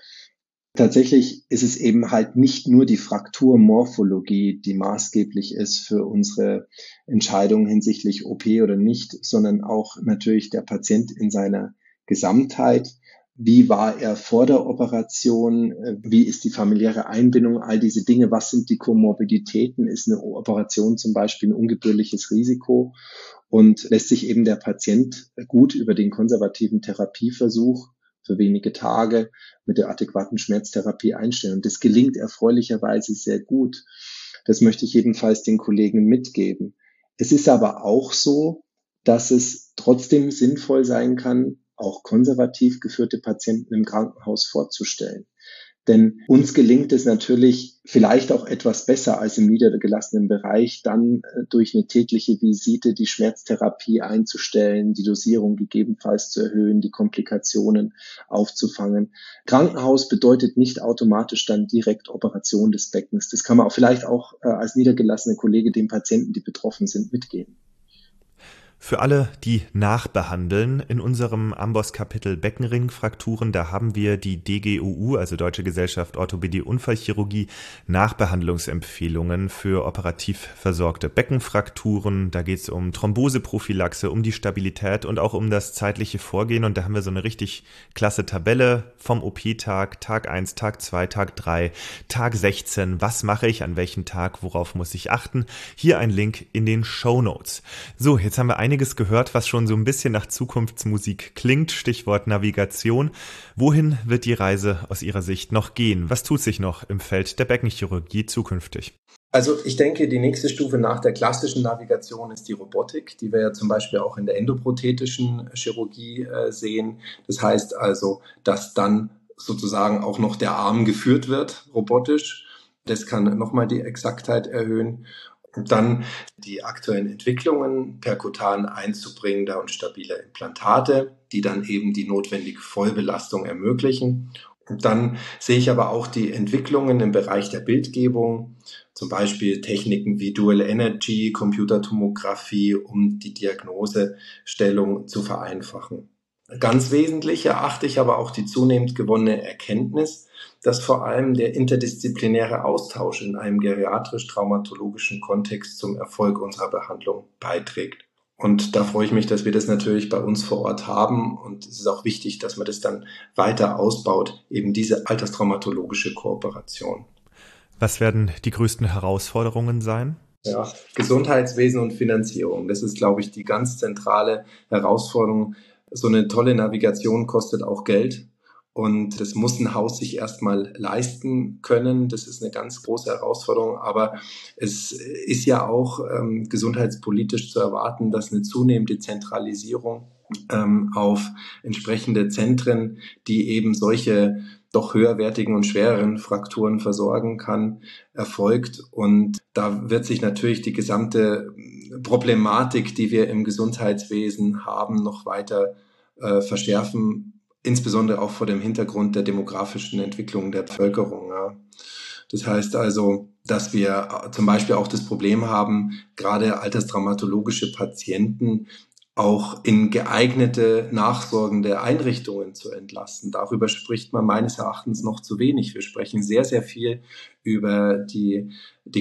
Tatsächlich ist es eben halt nicht nur die Frakturmorphologie, die maßgeblich ist für unsere Entscheidung hinsichtlich OP oder nicht, sondern auch natürlich der Patient in seiner Gesamtheit. Wie war er vor der Operation? Wie ist die familiäre Einbindung? All diese Dinge. Was sind die Komorbiditäten? Ist eine Operation zum Beispiel ein ungebührliches Risiko? Und lässt sich eben der Patient gut über den konservativen Therapieversuch für wenige Tage mit der adäquaten Schmerztherapie einstellen. Und das gelingt erfreulicherweise sehr gut. Das möchte ich jedenfalls den Kollegen mitgeben. Es ist aber auch so, dass es trotzdem sinnvoll sein kann, auch konservativ geführte Patienten im Krankenhaus vorzustellen. Denn uns gelingt es natürlich vielleicht auch etwas besser als im niedergelassenen Bereich, dann durch eine tägliche Visite die Schmerztherapie einzustellen, die Dosierung gegebenenfalls zu erhöhen, die Komplikationen aufzufangen. Krankenhaus bedeutet nicht automatisch dann direkt Operation des Beckens. Das kann man auch vielleicht auch als niedergelassene Kollege den Patienten, die betroffen sind, mitgeben. Für alle, die nachbehandeln, in unserem Amboss-Kapitel Beckenringfrakturen, da haben wir die DGUU, also Deutsche Gesellschaft Orthopädie Unfallchirurgie, Nachbehandlungsempfehlungen für operativ versorgte Beckenfrakturen. Da geht es um Thromboseprophylaxe, um die Stabilität und auch um das zeitliche Vorgehen. Und da haben wir so eine richtig klasse Tabelle vom OP-Tag, Tag 1, Tag 2, Tag 3, Tag 16. Was mache ich, an welchem Tag, worauf muss ich achten? Hier ein Link in den Shownotes. So, jetzt haben wir einiges gehört, was schon so ein bisschen nach Zukunftsmusik klingt, Stichwort Navigation. Wohin wird die Reise aus Ihrer Sicht noch gehen? Was tut sich noch im Feld der Beckenchirurgie zukünftig? Also ich denke, die nächste Stufe nach der klassischen Navigation ist die Robotik, die wir ja zum Beispiel auch in der endoprothetischen Chirurgie sehen. Das heißt also, dass dann sozusagen auch noch der Arm geführt wird, robotisch. Das kann nochmal die Exaktheit erhöhen. Und dann die aktuellen Entwicklungen perkutan einzubringen und stabile Implantate, die dann eben die notwendige Vollbelastung ermöglichen. Und dann sehe ich aber auch die Entwicklungen im Bereich der Bildgebung, zum Beispiel Techniken wie Dual Energy, Computertomographie, um die Diagnosestellung zu vereinfachen. Ganz wesentlich erachte ich aber auch die zunehmend gewonnene Erkenntnis, dass vor allem der interdisziplinäre Austausch in einem geriatrisch-traumatologischen Kontext zum Erfolg unserer Behandlung beiträgt. Und da freue ich mich, dass wir das natürlich bei uns vor Ort haben. Und es ist auch wichtig, dass man das dann weiter ausbaut, eben diese alterstraumatologische Kooperation. Was werden die größten Herausforderungen sein? Ja, Gesundheitswesen und Finanzierung. Das ist, glaube ich, die ganz zentrale Herausforderung. So eine tolle Navigation kostet auch Geld. Und das muss ein Haus sich erstmal leisten können. Das ist eine ganz große Herausforderung. Aber es ist ja auch gesundheitspolitisch zu erwarten, dass eine zunehmende Zentralisierung auf entsprechende Zentren, die eben solche doch höherwertigen und schwereren Frakturen versorgen kann, erfolgt. Und da wird sich natürlich die gesamte Problematik, die wir im Gesundheitswesen haben, noch weiter verschärfen. Insbesondere auch vor dem Hintergrund der demografischen Entwicklung der Bevölkerung. Ja. Das heißt also, dass wir zum Beispiel auch das Problem haben, gerade alterstraumatologische Patienten auch in geeignete nachsorgende Einrichtungen zu entlassen. Darüber spricht man meines Erachtens noch zu wenig. Wir sprechen sehr, sehr viel über die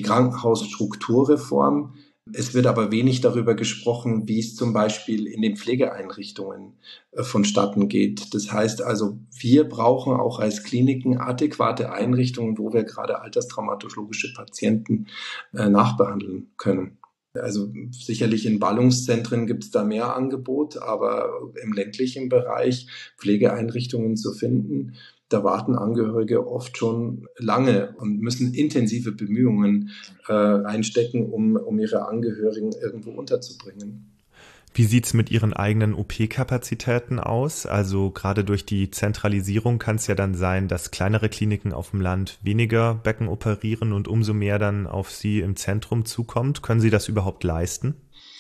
Krankenhausstrukturreform. Es wird aber wenig darüber gesprochen, wie es zum Beispiel in den Pflegeeinrichtungen vonstatten geht. Das heißt also, wir brauchen auch als Kliniken adäquate Einrichtungen, wo wir gerade alterstraumatologische Patienten nachbehandeln können. Also sicherlich in Ballungszentren gibt es da mehr Angebot, aber im ländlichen Bereich Pflegeeinrichtungen zu finden, da warten Angehörige oft schon lange und müssen intensive Bemühungen reinstecken, um ihre Angehörigen irgendwo unterzubringen. Wie sieht's mit Ihren eigenen OP-Kapazitäten aus? Also gerade durch die Zentralisierung kann es ja dann sein, dass kleinere Kliniken auf dem Land weniger Becken operieren und umso mehr dann auf Sie im Zentrum zukommt. Können Sie das überhaupt leisten?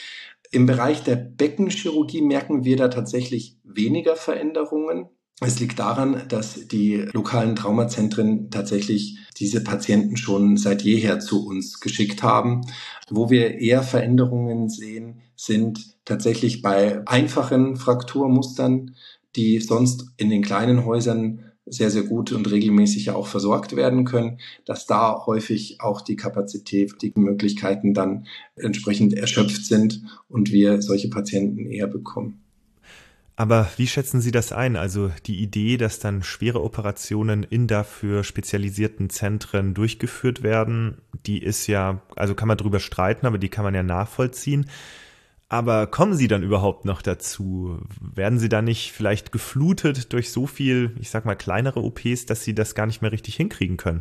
Im Bereich der Beckenchirurgie merken wir da tatsächlich weniger Veränderungen. Es liegt daran, dass die lokalen Traumazentren tatsächlich diese Patienten schon seit jeher zu uns geschickt haben. Wo wir eher Veränderungen sehen, sind tatsächlich bei einfachen Frakturmustern, die sonst in den kleinen Häusern sehr, sehr gut und regelmäßig auch versorgt werden können, dass da häufig auch die Kapazität, die Möglichkeiten dann entsprechend erschöpft sind und wir solche Patienten eher bekommen. Aber wie schätzen Sie das ein? Also die Idee, dass dann schwere Operationen in dafür spezialisierten Zentren durchgeführt werden, die ist ja, also kann man drüber streiten, aber die kann man ja nachvollziehen. Aber kommen Sie dann überhaupt noch dazu? Werden Sie dann nicht vielleicht geflutet durch so viel, ich sag mal, kleinere OPs, dass Sie das gar nicht mehr richtig hinkriegen können?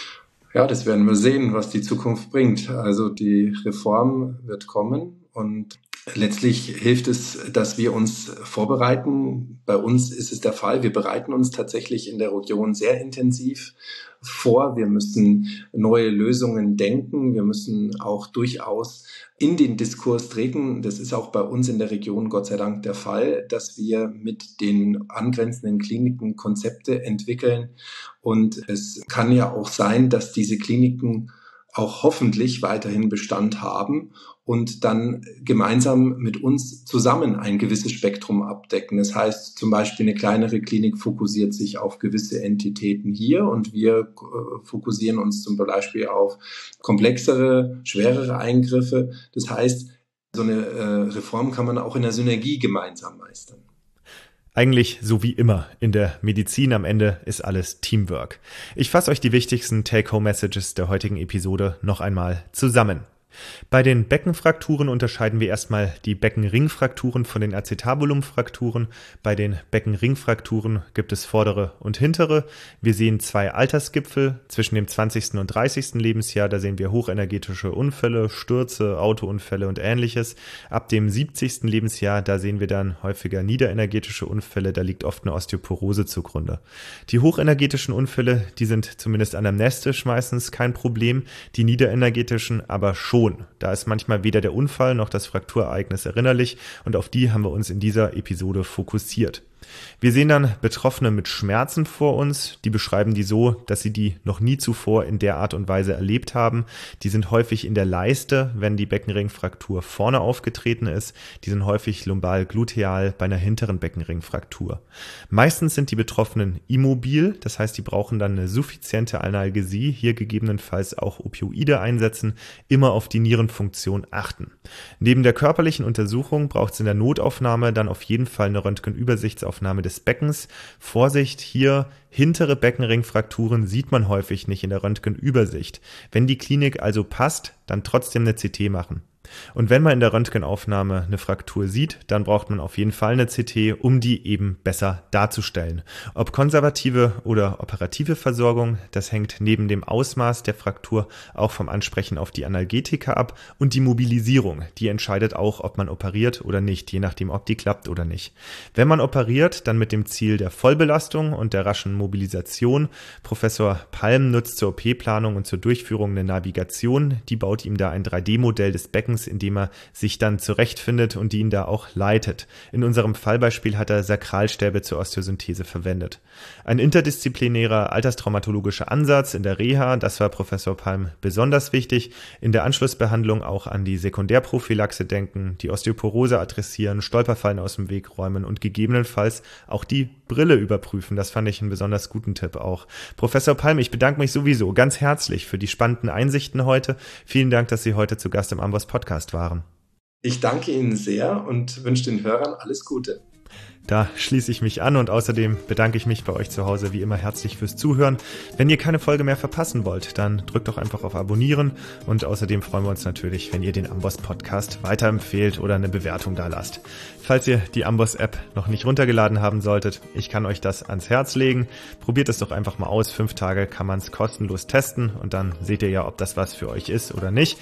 Ja, das werden wir sehen, was die Zukunft bringt. Also die Reform wird kommen und letztlich hilft es, dass wir uns vorbereiten. Bei uns ist es der Fall. Wir bereiten uns tatsächlich in der Region sehr intensiv vor. Wir müssen neue Lösungen denken. Wir müssen auch durchaus in den Diskurs treten. Das ist auch bei uns in der Region Gott sei Dank der Fall, dass wir mit den angrenzenden Kliniken Konzepte entwickeln. Und es kann ja auch sein, dass diese Kliniken auch hoffentlich weiterhin Bestand haben und dann gemeinsam mit uns zusammen ein gewisses Spektrum abdecken. Das heißt, zum Beispiel eine kleinere Klinik fokussiert sich auf gewisse Entitäten hier und wir fokussieren uns zum Beispiel auf komplexere, schwerere Eingriffe. Das heißt, so eine Reform kann man auch in der Synergie gemeinsam meistern. Eigentlich so wie immer in der Medizin, am Ende ist alles Teamwork. Ich fasse euch die wichtigsten Take-Home-Messages der heutigen Episode noch einmal zusammen. Bei den Beckenfrakturen unterscheiden wir erstmal die Beckenringfrakturen von den Acetabulumfrakturen. Bei den Beckenringfrakturen gibt es vordere und hintere. Wir sehen 2 Altersgipfel zwischen dem 20. und 30. Lebensjahr. Da sehen wir hochenergetische Unfälle, Stürze, Autounfälle und ähnliches. Ab dem 70. Lebensjahr, da sehen wir dann häufiger niederenergetische Unfälle. Da liegt oft eine Osteoporose zugrunde. Die hochenergetischen Unfälle, die sind zumindest anamnestisch meistens kein Problem. Die niederenergetischen aber schon. Da ist manchmal weder der Unfall noch das Frakturereignis erinnerlich und auf die haben wir uns in dieser Episode fokussiert. Wir sehen dann Betroffene mit Schmerzen vor uns. Die beschreiben die so, dass sie die noch nie zuvor in der Art und Weise erlebt haben. Die sind häufig in der Leiste, wenn die Beckenringfraktur vorne aufgetreten ist. Die sind häufig lumbal-gluteal bei einer hinteren Beckenringfraktur. Meistens sind die Betroffenen immobil, das heißt, die brauchen dann eine suffiziente Analgesie, hier gegebenenfalls auch Opioide einsetzen, immer auf die Nierenfunktion achten. Neben der körperlichen Untersuchung braucht es in der Notaufnahme dann auf jeden Fall eine Röntgenübersichtsaufnahme des Beckens. Vorsicht, hier hintere Beckenringfrakturen sieht man häufig nicht in der Röntgenübersicht. Wenn die Klinik also passt, dann trotzdem eine CT machen. Und wenn man in der Röntgenaufnahme eine Fraktur sieht, dann braucht man auf jeden Fall eine CT, um die eben besser darzustellen. Ob konservative oder operative Versorgung, das hängt neben dem Ausmaß der Fraktur auch vom Ansprechen auf die Analgetika ab und die Mobilisierung, die entscheidet auch, ob man operiert oder nicht, je nachdem, ob die klappt oder nicht. Wenn man operiert, dann mit dem Ziel der Vollbelastung und der raschen Mobilisation. Professor Palm nutzt zur OP-Planung und zur Durchführung eine Navigation, die baut ihm da ein 3D-Modell des Beckens, in dem er sich dann zurechtfindet und die ihn da auch leitet. In unserem Fallbeispiel hat er Sakralstäbe zur Osteosynthese verwendet. Ein interdisziplinärer alterstraumatologischer Ansatz in der Reha, das war Professor Palm besonders wichtig. In der Anschlussbehandlung auch an die Sekundärprophylaxe denken, die Osteoporose adressieren, Stolperfallen aus dem Weg räumen und gegebenenfalls auch die Brille überprüfen. Das fand ich einen besonders guten Tipp auch. Professor Palm, ich bedanke mich sowieso ganz herzlich für die spannenden Einsichten heute. Vielen Dank, dass Sie heute zu Gast im Amboss Podcast waren. Ich danke Ihnen sehr und wünsche den Hörern alles Gute. Da schließe ich mich an und außerdem bedanke ich mich bei euch zu Hause wie immer herzlich fürs Zuhören. Wenn ihr keine Folge mehr verpassen wollt, dann drückt doch einfach auf Abonnieren und außerdem freuen wir uns natürlich, wenn ihr den Amboss Podcast weiterempfehlt oder eine Bewertung da lasst. Falls ihr die Amboss App noch nicht runtergeladen haben solltet, ich kann euch das ans Herz legen. Probiert es doch einfach mal aus. 5 Tage kann man es kostenlos testen und dann seht ihr ja, ob das was für euch ist oder nicht.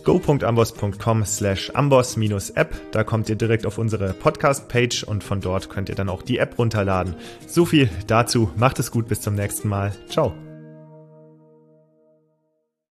go.amboss.com/amboss-app, da kommt ihr direkt auf unsere Podcast-Page und von dort könnt ihr dann auch die App runterladen. So viel dazu. Macht es gut, bis zum nächsten Mal. Ciao.